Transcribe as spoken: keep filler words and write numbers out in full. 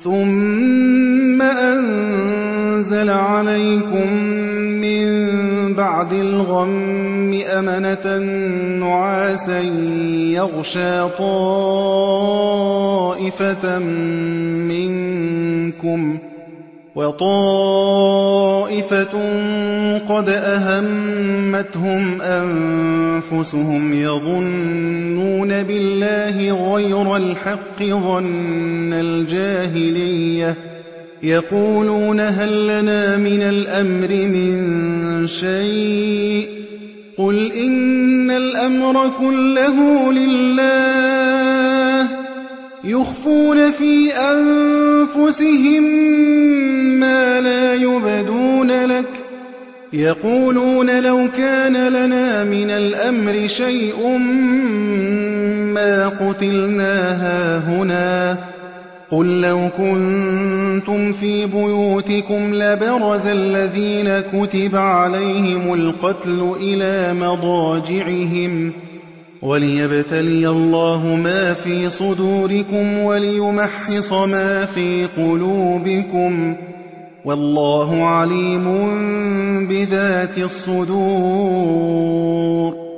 ثُمَّ أَنزَلَ عَلَيْكُم مِّن بَعْدِ الْغَمِّ أَمَنَةً نُّعَاسًا يَغْشَىٰ طَائِفَةً مِّنكُمْ ۖ وَطَائِفَةٌ قَدْ أَهَمَّتْهُمْ أَنفُسُهُمْ يَظُنُّونَ بِاللَّهِ غَيْرَ الْحَقِّ ظَنَّ الْجَاهِلِيَّةِ يَقُولُونَ هَل لَّنَا مِنَ الْأَمْرِ مِن شَيْءٍ ۗ قُلْ إِنَّ الْأَمْرَ كُلَّهُ لِلَّهِ ۗ يُخْفُونَ فِي أَنفُسِهِم مَّا لَا يُبْدُونَ لَكَ يَقُولُونَ لَوْ كَانَ لَنَا مِنَ الْأَمْرِ شَيْءٌ مَّا قُتِلْنَا هَاهُنَا ۗ قُل لَّوْ كُنتُمْ فِي بُيُوتِكُمْ لَبَرَزَ الَّذِينَ كُتِبَ عَلَيْهِمُ الْقَتْلُ إِلَىٰ مَضَاجِعِهِمْ ۖ وَلِيَبْتَلِيَ اللَّهُ مَا فِي صُدُورِكُمْ وَلِيُمَحِّصَ مَا فِي قُلُوبِكُمْ ۗ وَاللَّهُ عَلِيمٌ بِذَاتِ الصُّدُورِ